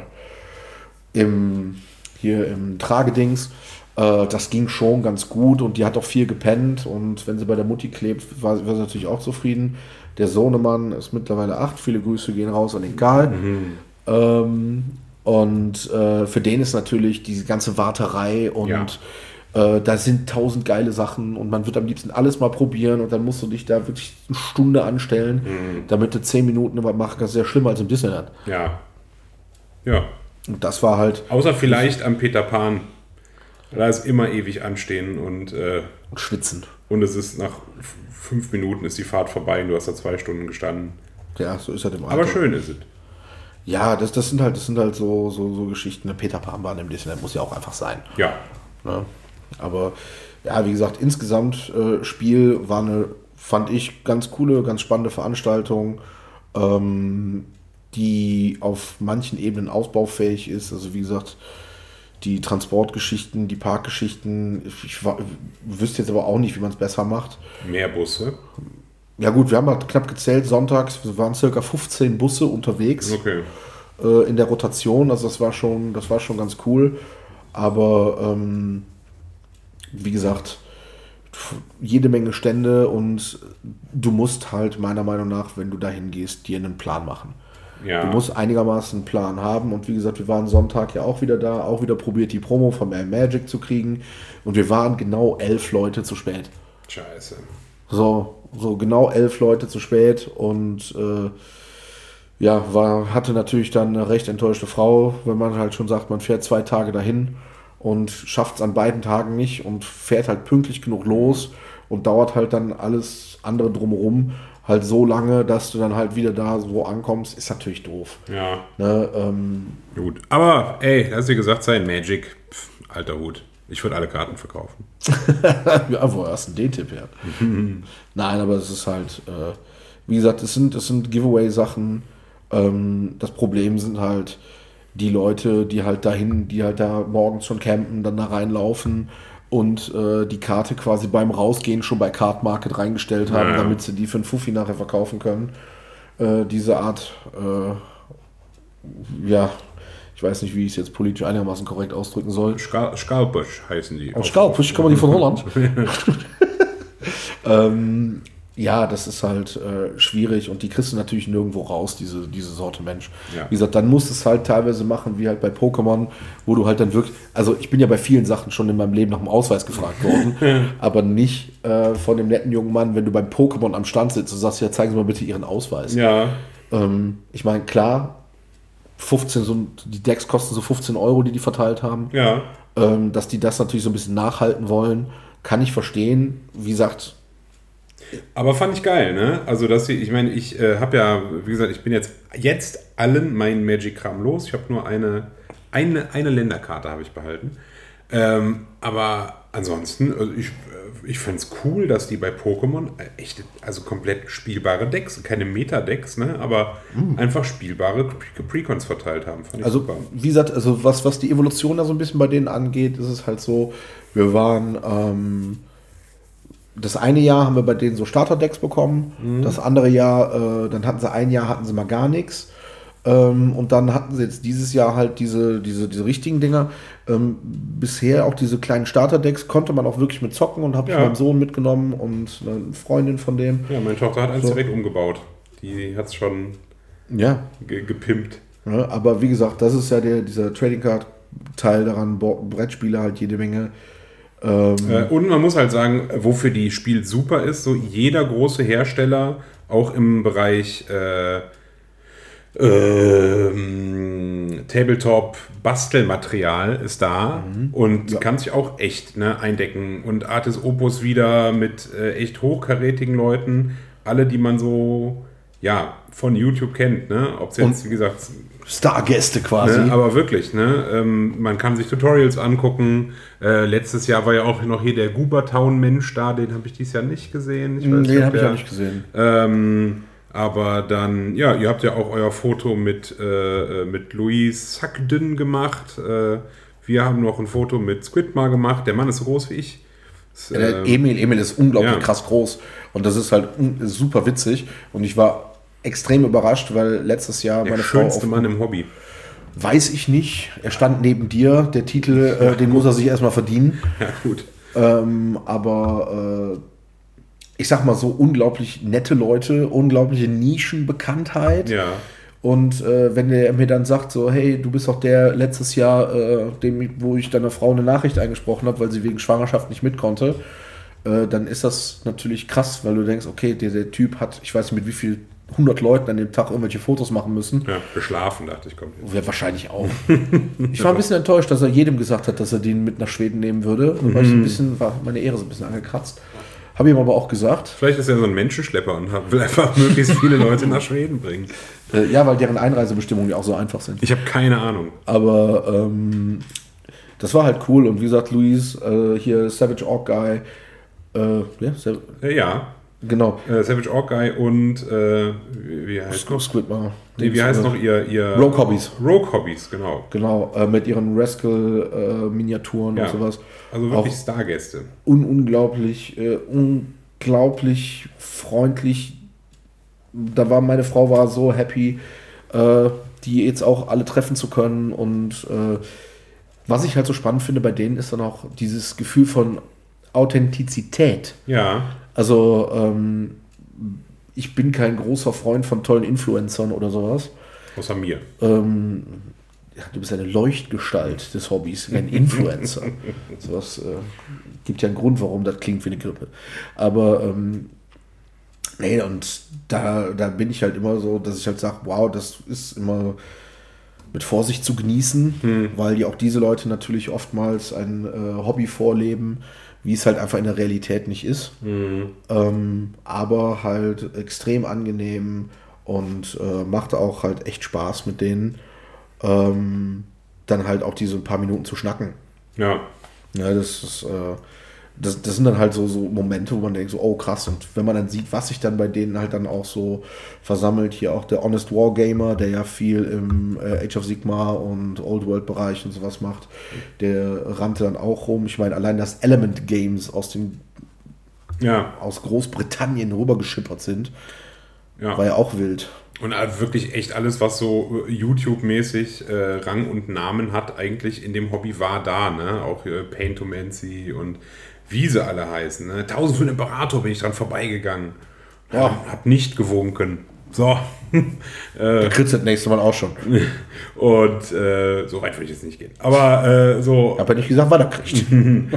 im, hier im Tragedings, äh, das ging schon ganz gut und die hat auch viel gepennt und wenn sie bei der Mutti klebt, war, war sie natürlich auch zufrieden. Der Sohnemann ist mittlerweile acht, viele Grüße gehen raus an den Karl. Mhm. Ähm, Und äh, für den ist natürlich diese ganze Warterei und Ja. äh, da sind tausend geile Sachen und man wird am liebsten alles mal probieren und dann musst du dich da wirklich eine Stunde anstellen, Mhm. damit du zehn Minuten was machen kannst. Das ist ja schlimmer als im Disneyland. Ja. Ja. Und das war halt Außer vielleicht am Peter Pan. Da ist immer ewig anstehen und, äh, schwitzen. und es ist nach f- fünf Minuten ist die Fahrt vorbei und du hast da zwei Stunden gestanden. Ja, so ist halt im Alter. Aber schön ist es. Ja, das, das sind halt, das sind halt so, so, so Geschichten. Eine Peter Pan-Bahn im Disneyland muss ja auch einfach sein. Ja. Ne? Aber ja, wie gesagt, insgesamt äh, Spiel war eine, fand ich, ganz coole, ganz spannende Veranstaltung, ähm, die auf manchen Ebenen ausbaufähig ist. Also wie gesagt, die Transportgeschichten, die Parkgeschichten, ich, wa- wüsste jetzt aber auch nicht, wie man es besser macht. Mehr Busse. Ja gut, wir haben halt knapp gezählt, sonntags waren circa fünfzehn Busse unterwegs. Okay. äh, in der Rotation. Also das war schon, das war schon ganz cool. Aber ähm, wie gesagt, jede Menge Stände und du musst halt meiner Meinung nach, wenn du dahin gehst, dir einen Plan machen. Ja. Du musst einigermaßen einen Plan haben und wie gesagt, wir waren Sonntag ja auch wieder da, auch wieder probiert die Promo von Air Magic zu kriegen und wir waren genau elf Leute zu spät. Scheiße. So, so genau elf Leute zu spät und äh, ja, war, hatte natürlich dann eine recht enttäuschte Frau, wenn man halt schon sagt, man fährt zwei Tage dahin und schafft es an beiden Tagen nicht und fährt halt pünktlich genug los und dauert halt dann alles andere drumherum halt so lange, dass du dann halt wieder da so ankommst, ist natürlich doof. Ja. Ne, ähm, Gut. Aber, ey, hast du gesagt, sein Magic, pf, alter Hut. Ich würde alle Karten verkaufen. ja, wo hast du denn den Tipp her? Nein, aber es ist halt, äh, wie gesagt, es sind, es sind Giveaway-Sachen. Ähm, das Problem sind halt die Leute, die halt dahin, die halt da morgens schon campen, dann da reinlaufen und äh, die Karte quasi beim Rausgehen schon bei Card Market reingestellt haben, Ja. damit sie die für einen Fuffi nachher verkaufen können. Äh, diese Art, äh, ja, ich weiß nicht, wie ich es jetzt politisch einigermaßen korrekt ausdrücken soll. Skal Skalpisch heißen die. Aus Skalpisch, kommen die von Holland? ähm, ja, das ist halt äh, schwierig und die kriegst du natürlich nirgendwo raus, diese, diese Sorte Mensch. Ja. Wie gesagt, dann musst du es halt teilweise machen, wie halt bei Pokémon, wo du halt dann wirklich, also ich bin ja bei vielen Sachen schon in meinem Leben nach dem Ausweis gefragt worden, aber nicht äh, von dem netten jungen Mann, wenn du beim Pokémon am Stand sitzt und sagst, ja, zeigen Sie mal bitte Ihren Ausweis. Ja. Ähm, ich meine, klar, fünfzehn, so, die Decks kosten so fünfzehn Euro, die die verteilt haben. Ja. Ähm, dass die das natürlich so ein bisschen nachhalten wollen, kann ich verstehen. Wie gesagt, Aber fand ich geil, ne? Also, dass sie, ich meine, ich äh, habe ja, wie gesagt, ich bin jetzt, jetzt allen meinen Magic-Kram los. Ich habe nur eine, eine, eine Länderkarte habe ich behalten. Ähm, aber ansonsten, also ich, äh, ich finde es cool, dass die bei Pokémon äh, echt, also komplett spielbare Decks, keine Meta-Decks, ne? Aber einfach spielbare Pre- Precons verteilt haben. Fand ich also super. wie gesagt, also was, was die Evolution da so ein bisschen bei denen angeht, ist es halt so, wir waren ähm, das eine Jahr haben wir bei denen so Starter-Decks bekommen, das andere Jahr, äh, dann hatten sie ein Jahr, hatten sie mal gar nichts. Ähm, und dann hatten sie jetzt dieses Jahr halt diese, diese, diese richtigen Dinger. Ähm, bisher auch diese kleinen Starter-Decks konnte man auch wirklich mit zocken und habe ich Ja. meinem Sohn mitgenommen und eine Freundin von dem. Ja, meine Tochter hat eins So. direkt umgebaut. Die hat es schon Ja, ge gepimpt. ja, aber wie gesagt, das ist ja der, dieser Trading Card Teil daran, Bo- Brettspiele halt jede Menge. Ähm, Äh, und man muss halt sagen, wofür die Spiel super ist, so jeder große Hersteller, auch im Bereich äh, ähm, Tabletop, Bastelmaterial ist da und Ja. kann sich auch echt ne, eindecken. Und Artis Opus wieder mit äh, echt hochkarätigen Leuten, alle, die man so ja von YouTube kennt, ne? Ob es jetzt, Und- wie gesagt, Stargäste quasi. Ne, aber wirklich, ne? Ähm, man kann sich Tutorials angucken. Äh, letztes Jahr war ja auch noch hier der Goobertown-Mensch da, den habe ich dieses Jahr nicht gesehen. Ich weiß den ob habe ich der- auch nicht gesehen. Ähm, aber dann, ja, ihr habt ja auch euer Foto mit, äh, mit Louis Sackden gemacht. Äh, wir haben noch ein Foto mit Squidmar gemacht. Der Mann ist so groß wie ich. Ist, Ja, der ähm, Emil, Emil ist unglaublich ja. krass groß und das ist halt un- ist super witzig und ich war extrem überrascht, weil letztes Jahr der meine Frau schönste auf, Mann im Hobby. weiß ich nicht, er stand neben dir, der Titel, äh, den muss er sich erstmal verdienen, Ja, gut. ähm, aber äh, ich sag mal so unglaublich nette Leute, unglaubliche Nischenbekanntheit Ja. Und äh, wenn der mir dann sagt, so, hey, du bist doch der letztes Jahr, äh, dem, wo ich deiner Frau eine Nachricht eingesprochen habe, weil sie wegen Schwangerschaft nicht mit konnte, äh, dann ist das natürlich krass, weil du denkst, okay, der, der Typ hat, ich weiß nicht mit wie viel hundert Leuten an dem Tag irgendwelche Fotos machen müssen. Ja, geschlafen, dachte ich, kommt jetzt. Ja, wahrscheinlich auch. Ich war ein bisschen enttäuscht, dass er jedem gesagt hat, dass er den mit nach Schweden nehmen würde. Und war ich so ein bisschen, war meine Ehre so ein bisschen angekratzt. Habe ihm aber auch gesagt. Vielleicht ist er so ein Menschenschlepper und will einfach möglichst viele Leute nach Schweden bringen. Äh, ja, weil deren Einreisebestimmungen ja auch so einfach sind. Ich habe keine Ahnung. Aber ähm, das war halt cool. Und wie gesagt, Luis, äh, hier Savage Orc Guy. Äh, ja, Sav- ja. Genau. Äh, Savage Orc Guy und äh, wie, wie heißt Squid, Squid mal. Nee, wie heißt noch ihr, ihr Rogue Hobbies. Rogue Hobbies, genau. Genau, äh, mit ihren Rascal-Miniaturen äh, ja. und sowas. Also wirklich auch Stargäste. Un unglaublich, äh, unglaublich freundlich. Da war meine Frau war so happy, äh, die jetzt auch alle treffen zu können. Und äh, was ich halt so spannend finde bei denen ist dann auch dieses Gefühl von Authentizität. Ja. Also ähm, ich bin kein großer Freund von tollen Influencern oder sowas. Außer mir. Ähm, ja, du bist eine Leuchtgestalt des Hobbys, ein Influencer. Sowas äh, gibt ja einen Grund, warum das klingt wie eine Grippe. Aber ähm, nee, und da, da bin ich halt immer so, dass ich halt sage, wow, das ist immer mit Vorsicht zu genießen, hm. weil ja auch diese Leute natürlich oftmals ein äh, Hobby vorleben, wie es halt einfach in der Realität nicht ist. Mhm. Ähm, aber halt extrem angenehm und äh, macht auch halt echt Spaß mit denen. Ähm, dann halt auch diese paar Minuten zu schnacken. Ja. Ja, das ist, äh, das, das sind dann halt so, so Momente, wo man denkt so, oh krass. Und wenn man dann sieht, was sich dann bei denen halt dann auch so versammelt, hier auch der Honest Wargamer, der ja viel im äh, Age of Sigmar und Old World Bereich und sowas macht, der rannte dann auch rum. Ich meine, allein das Element Games aus dem ja. aus Großbritannien rübergeschippert sind, ja. war ja auch wild. Und halt wirklich echt alles, was so YouTube-mäßig äh, Rang und Namen hat, eigentlich in dem Hobby war da, ne? Auch äh, Paintomancy und wie sie alle heißen, ne? Tausend für den Imperator bin ich dran vorbeigegangen. Ja. Hab, hab nicht gewunken. So. Der kriegst das nächste Mal auch schon. Und äh, so weit würde ich jetzt nicht gehen. Aber äh, so. Hab ja nicht gesagt, was er kriegt.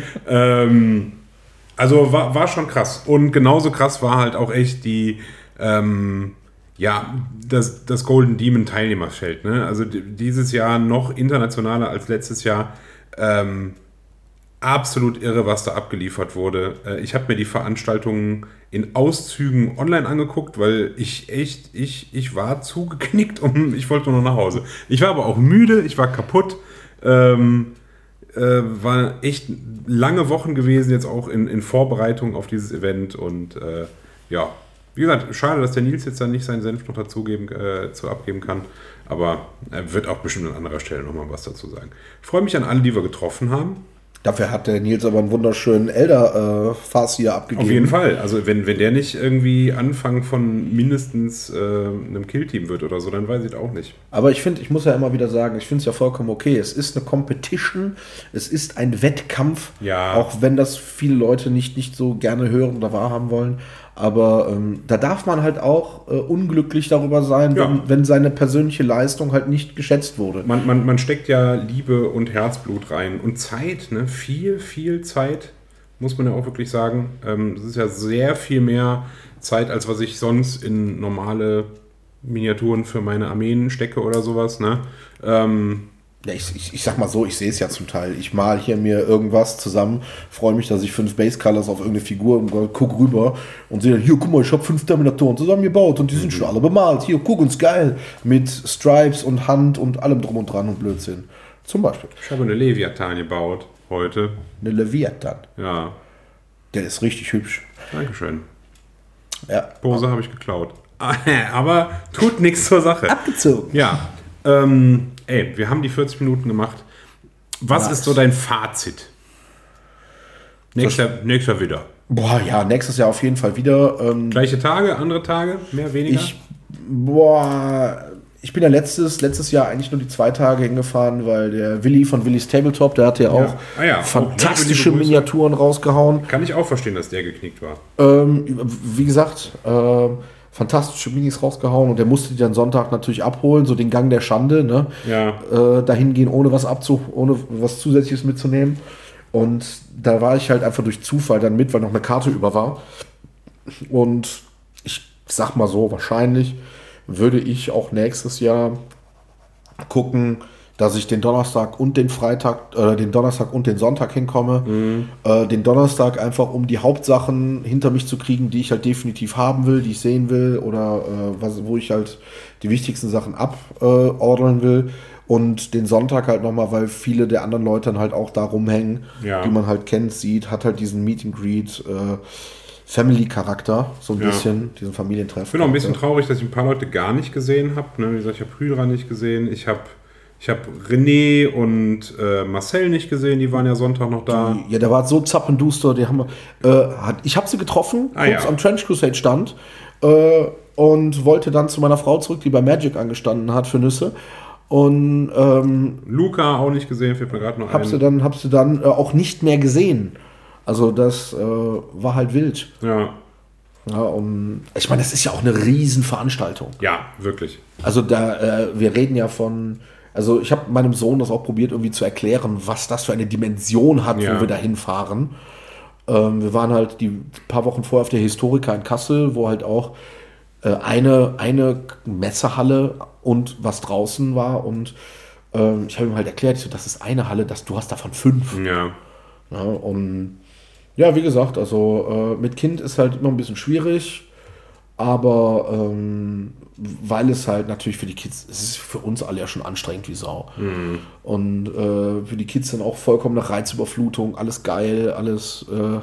ähm, also war, war schon krass. Und genauso krass war halt auch echt die, ähm, ja, das, das Golden Demon Teilnehmerfeld. Ne? Also d- dieses Jahr noch internationaler als letztes Jahr. Ähm, absolut irre, was da abgeliefert wurde. Äh, ich habe mir die Veranstaltungen in Auszügen online angeguckt, weil ich echt, ich, ich war zugeknickt, um, ich wollte nur noch nach Hause. Ich war aber auch müde, ich war kaputt. Ähm, äh, war echt lange Wochen gewesen, jetzt auch in, in Vorbereitung auf dieses Event. Und äh, ja, wie gesagt, schade, dass der Nils jetzt dann nicht seinen Senf noch dazugeben, äh, zu abgeben kann. Aber er wird auch bestimmt an anderer Stelle nochmal was dazu sagen. Ich freue mich an alle, die wir getroffen haben. Dafür hat der Nils aber einen wunderschönen Elder-Fass hier abgegeben. Auf jeden Fall. Also wenn, wenn der nicht irgendwie Anfang von mindestens äh, einem Killteam wird oder so, dann weiß ich das auch nicht. Aber ich finde, ich muss ja immer wieder sagen, ich finde es ja vollkommen okay. Es ist eine Competition, es ist ein Wettkampf, ja. Auch wenn das viele Leute nicht, nicht so gerne hören oder wahrhaben wollen. Aber ähm, da darf man halt auch äh, unglücklich darüber sein, ja. wenn, wenn seine persönliche Leistung halt nicht geschätzt wurde. Man, man, man steckt ja Liebe und Herzblut rein und Zeit, ne? Viel, viel Zeit, muss man ja auch wirklich sagen. Ähm, das ist ja sehr viel mehr Zeit, als was ich sonst in normale Miniaturen für meine Armeen stecke oder sowas. Ne? Ähm, Ja, ich, ich, ich sag mal so, ich sehe es ja zum Teil. Ich mal hier mir irgendwas zusammen, freue mich, dass ich fünf Base Colors auf irgendeine Figur und guck rüber und sehe dann, hier, guck mal, ich habe fünf Terminatoren zusammengebaut und die sind mhm. schon alle bemalt. Hier, guck uns, geil. Mit Stripes und Hand und allem drum und dran und Blödsinn. Zum Beispiel. Ich habe eine Leviathan gebaut heute. Eine Leviathan? Ja. Der ist richtig hübsch. Dankeschön. Ja. Pose habe ich geklaut. Aber tut nichts zur Sache. Abgezogen. Ja. Ähm, ey, wir haben die vierzig Minuten gemacht. Was nice. Ist so dein Fazit? Nächster, nächster wieder. Boah, ja, nächstes Jahr auf jeden Fall wieder. Ähm, Gleiche Tage, andere Tage, mehr, weniger? Ich, boah, ich bin ja letztes, letztes Jahr eigentlich nur die zwei Tage hingefahren, weil der Willi von Willis Tabletop, der hat ja, ja. auch ah, ja. fantastische Miniaturen rausgehauen. Kann ich auch verstehen, dass der geknickt war. Ähm, wie gesagt, äh, fantastische Minis rausgehauen und der musste die dann Sonntag natürlich abholen, so den Gang der Schande, ne? Ja. Äh, dahin gehen, ohne was abzu, ohne was Zusätzliches mitzunehmen. Und da war ich halt einfach durch Zufall dann mit, weil noch eine Karte über war. Und ich sag mal so, wahrscheinlich würde ich auch nächstes Jahr gucken, dass ich den Donnerstag und den Freitag, äh, den Donnerstag und den Sonntag hinkomme. Mhm. Äh, den Donnerstag einfach, um die Hauptsachen hinter mich zu kriegen, die ich halt definitiv haben will, die ich sehen will oder äh, was, wo ich halt die wichtigsten Sachen abordern äh, will. Und den Sonntag halt nochmal, weil viele der anderen Leute dann halt auch da rumhängen, ja. die man halt kennt, sieht, hat halt diesen Meet and Greet, äh, Family-Charakter, so ein ja. bisschen, diesen Familientreff. Ich bin auch ein bisschen traurig, dass ich ein paar Leute gar nicht gesehen habe. Ne? Wie gesagt, ich habe Hydra nicht gesehen, ich habe Ich habe René und äh, Marcel nicht gesehen, die waren ja Sonntag noch da. Die, ja, der war so zappenduster, die haben äh, hat, ich habe sie getroffen, ah, kurz ja. am Trench Crusade stand äh, und wollte dann zu meiner Frau zurück, die bei Magic angestanden hat für Nüsse. Und ähm, Luca auch nicht gesehen, fällt mir gerade noch hab ein. Sie dann, hab sie dann äh, auch nicht mehr gesehen. Also das äh, war halt wild. Ja. Ja, und ich meine, das ist ja auch eine Riesenveranstaltung. Ja, wirklich. Also da, äh, wir reden ja von... Also ich habe meinem Sohn das auch probiert irgendwie zu erklären, was das für eine Dimension hat, ja. wo wir da hinfahren. Ähm, wir waren halt die paar Wochen vorher auf der Historica in Kassel, wo halt auch äh, eine, eine Messehalle und was draußen war. Und ähm, ich habe ihm halt erklärt, ich so, das ist eine Halle, das, du hast davon fünf. Ja. Ja, und ja, wie gesagt, also äh, mit Kind ist halt immer ein bisschen schwierig. Aber ähm, weil es halt natürlich für die Kids, es ist für uns alle ja schon anstrengend wie Sau. Mhm. Und äh, für die Kids dann auch vollkommene Reizüberflutung, alles geil, alles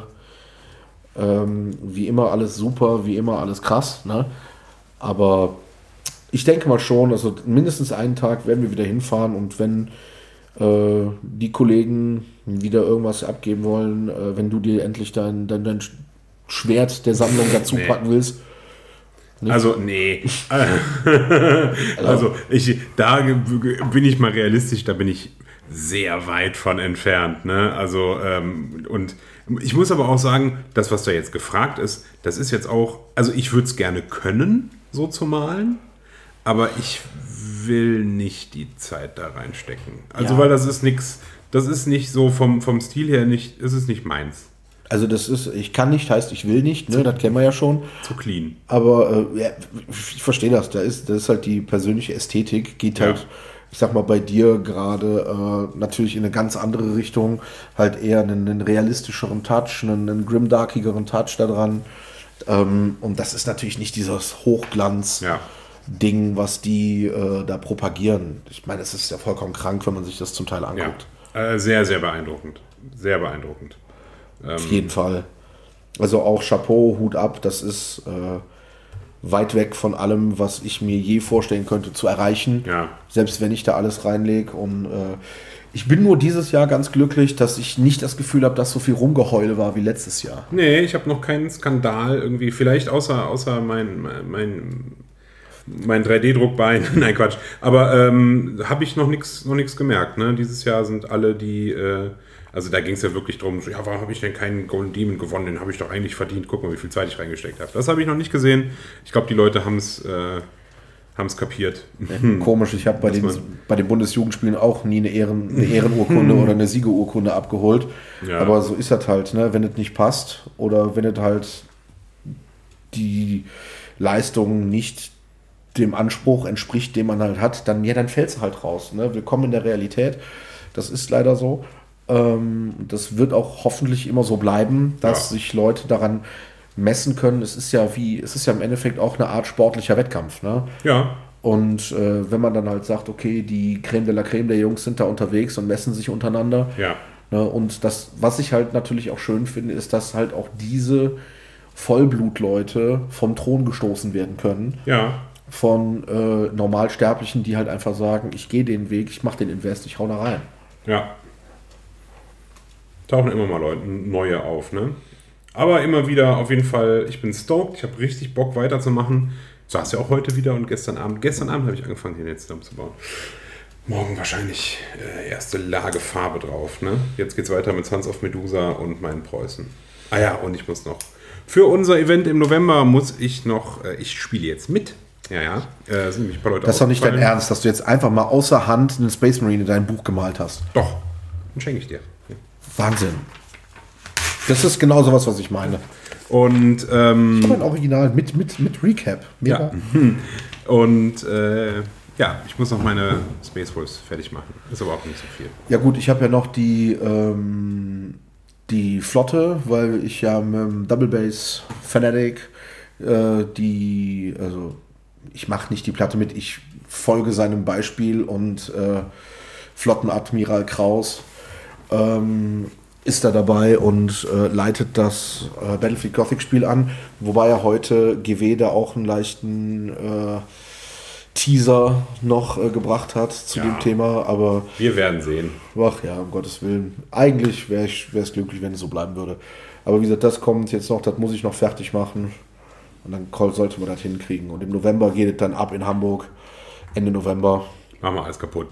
äh, ähm, wie immer alles super, wie immer alles krass. Ne? Aber ich denke mal schon, also mindestens einen Tag werden wir wieder hinfahren und wenn äh, die Kollegen wieder irgendwas abgeben wollen, äh, wenn du dir endlich dein, dein, dein Schwert der Sammlung dazu nee. packen willst, nicht? Also, nee. also, ich, da bin ich mal realistisch, da bin ich sehr weit von entfernt. Ne? Also, ähm, und ich muss aber auch sagen, das, was da jetzt gefragt ist, das ist jetzt auch, also ich würde es gerne können, so zu malen, aber ich will nicht die Zeit da reinstecken. Also, ja. weil das ist nichts, das ist nicht so vom, vom Stil her nicht, ist es nicht meins. Also das ist, ich kann nicht, heißt ich will nicht, ne? Das kennen wir ja schon. Zu clean. Aber äh, ja, ich verstehe das, da ist, das ist halt die persönliche Ästhetik, geht ja. halt, ich sag mal, bei dir gerade äh, natürlich in eine ganz andere Richtung, halt eher einen, einen realistischeren Touch, einen, einen grimdarkigeren Touch da dran. Ähm, und das ist natürlich nicht dieses Hochglanz-Ding, ja. was die äh, da propagieren. Ich meine, es ist ja vollkommen krank, wenn man sich das zum Teil anguckt. Ja. Äh, sehr, sehr beeindruckend. Sehr beeindruckend. Auf jeden Fall. Also auch Chapeau, Hut ab, das ist äh, weit weg von allem, was ich mir je vorstellen könnte zu erreichen. Ja. Selbst wenn ich da alles reinlege. Und äh, ich bin nur dieses Jahr ganz glücklich, dass ich nicht das Gefühl habe, dass so viel Rumgeheule war wie letztes Jahr. Nee, ich habe noch keinen Skandal irgendwie. Vielleicht außer, außer mein, mein, mein drei D-Druckbein. Nein, Quatsch. Aber ähm, habe ich noch nichts noch nichts gemerkt. Ne? Dieses Jahr sind alle die... Äh, Also da ging es ja wirklich darum, so, ja, warum habe ich denn keinen Golden Demon gewonnen? Den habe ich doch eigentlich verdient. Guck mal, wie viel Zeit ich reingesteckt habe. Das habe ich noch nicht gesehen. Ich glaube, die Leute haben es äh, kapiert. Ja, komisch, ich habe bei, den, bei den Bundesjugendspielen auch nie eine, Ehren, eine Ehrenurkunde oder eine Siegerurkunde abgeholt. Ja. Aber so ist das halt, ne? Wenn es nicht passt oder wenn es halt die Leistung nicht dem Anspruch entspricht, den man halt hat, dann, ja, dann fällt es halt raus. Ne? Willkommen in der Realität. Das ist leider so. Das wird auch hoffentlich immer so bleiben, dass ja. sich Leute daran messen können. Es ist ja wie, es ist ja im Endeffekt auch eine Art sportlicher Wettkampf, ne? Ja. Und äh, wenn man dann halt sagt, okay, die Creme de la Creme der Jungs sind da unterwegs und messen sich untereinander. Ja. Ne? Und das, was ich halt natürlich auch schön finde, ist, dass halt auch diese Vollblutleute vom Thron gestoßen werden können. Ja. Von äh, Normalsterblichen, die halt einfach sagen, ich gehe den Weg, ich mache den Invest, ich hau da rein. Ja. Tauchen immer mal Leute neue auf, ne? Aber immer wieder auf jeden Fall, ich bin stoked, ich habe richtig Bock weiterzumachen. Saß ja auch heute wieder und gestern Abend. Gestern Abend habe ich angefangen, hier jetzt zusammenzubauen. Morgen wahrscheinlich äh, erste Lage Farbe drauf, ne? Jetzt geht's weiter mit Sons of Medusa und meinen Preußen. Ah ja, und ich muss noch Für unser Event im November muss ich noch, äh, ich spiele jetzt mit. Ja, ja. Äh, sind nämlich ein paar Leute Das ist doch nicht dein ausgefallen. Ernst, dass du jetzt einfach mal außer Hand einen Space Marine in dein Buch gemalt hast. Doch, den schenke ich dir. Ja. Wahnsinn. Das ist genau sowas, was ich meine. Und, ähm, Ich habe ein Original mit, mit, mit Recap. Mega. ja. Und, äh, ja, ich muss noch meine Space Wolves fertig machen. Ist aber auch nicht so viel. Ja gut, ich habe ja noch die, ähm, die Flotte, weil ich ja mit dem Double Base Fanatic äh, die, also ich mache nicht die Platte mit, ich folge seinem Beispiel und äh, Flottenadmiral Kraus ähm, ist da dabei und äh, leitet das äh, Battlefield Gothic Spiel an, wobei er heute G W da auch einen leichten äh, Teaser noch äh, gebracht hat zu Ja. dem Thema, aber Wir werden sehen. ach ja, um Gottes Willen. Eigentlich wäre ich wär's glücklich, wenn es so bleiben würde. Aber wie gesagt, das kommt jetzt noch, das muss ich noch fertig machen. Und dann sollte man das hinkriegen. Und im November geht es dann ab in Hamburg. Ende November. Machen wir alles kaputt.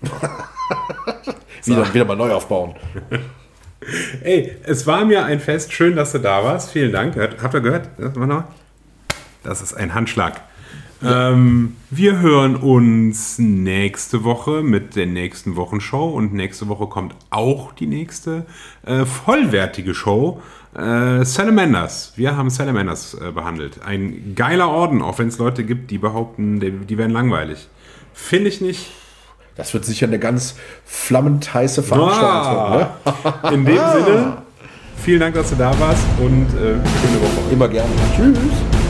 Wieder, wieder mal neu aufbauen. Ey, es war mir ein Fest. Schön, dass du da warst. Vielen Dank. Hört- Habt ihr gehört? Das war noch- Das ist ein Handschlag. Ähm, wir hören uns nächste Woche mit der nächsten Wochenshow und nächste Woche kommt auch die nächste äh, vollwertige Show. Äh, Salamanders. Wir haben Salamanders äh, behandelt. Ein geiler Orden, auch wenn es Leute gibt, die behaupten, die, die wären langweilig. Finde ich nicht. Das wird sicher eine ganz flammend heiße Veranstaltung. Ne? Ah, in dem Sinne, vielen Dank, dass du da warst und äh, schöne Woche. Immer gerne. Tschüss.